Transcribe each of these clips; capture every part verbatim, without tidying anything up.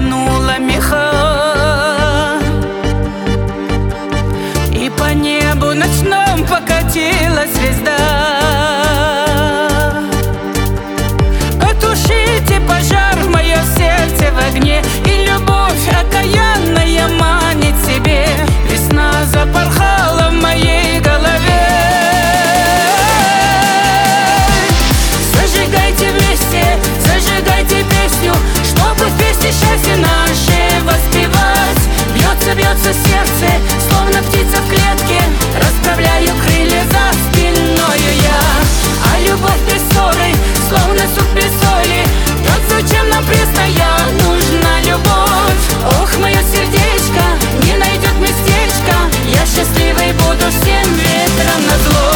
натянула меха, и по небу ночном покатилась звезда. Потушите пожар, мое сердце в огне, и любовь окаянная манит себе. Весна запорхала в моей голове. Зажигайте вместе, зажигайте песню, чтобы в песне счастье наше воспевать. Бьется, бьется сердце, словно птица в клетке, расправляю крылья за спиною я. А любовь без ссоры, словно суп без соли. Так зачем нам пресная нужна любовь? Ох, мое сердечко не найдет местечко, я счастливой буду всем ветром назло.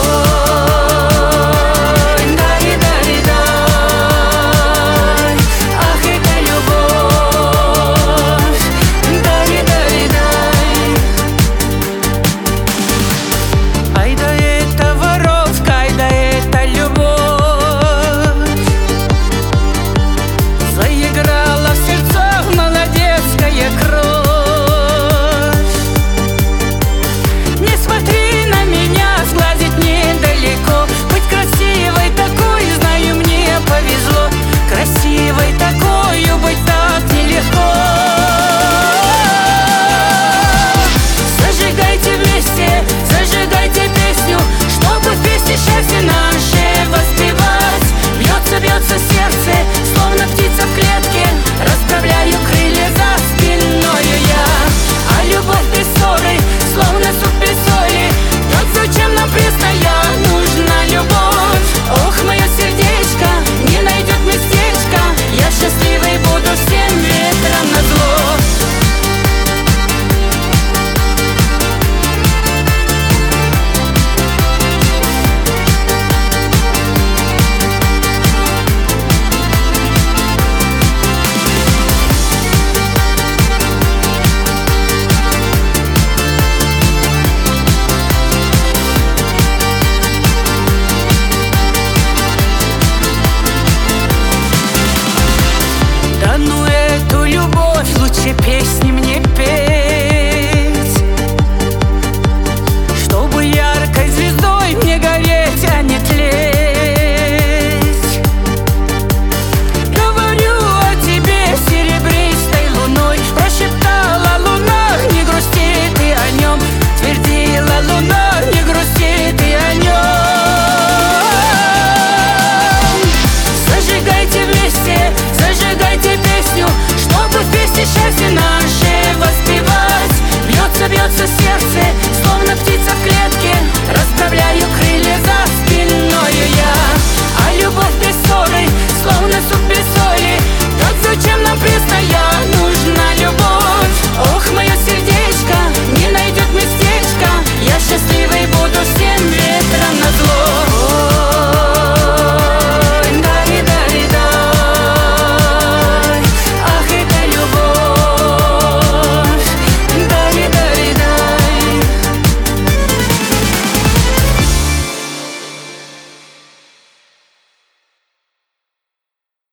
Счастье наше воспевать. Бьется, бьется сердце, словно птица в клетке, расправляю крылья за спиною я. А любовь без ссоры, словно суп без соли. Так зачем нам пресная нужна любовь? Ох, мое сердечко не найдет местечко, я счастливой буду всем ветром назло. Песня